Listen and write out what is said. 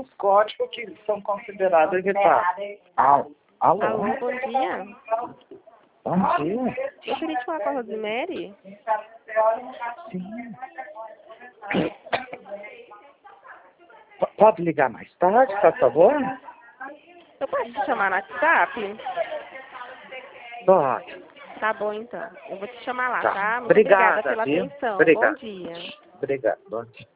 os códigos que são considerados irritantes. Alô? Alô, bom dia. Bom dia. Eu queria te falar com a Rosemary. Sim. Pode ligar mais tarde, por favor? Eu posso te chamar no WhatsApp? Pode. Tá bom, então. Eu vou te chamar lá, Tá. tá? Muito Obrigada, obrigada pela viu? atenção. Obrigado. Bom dia. Obrigado. Bom dia.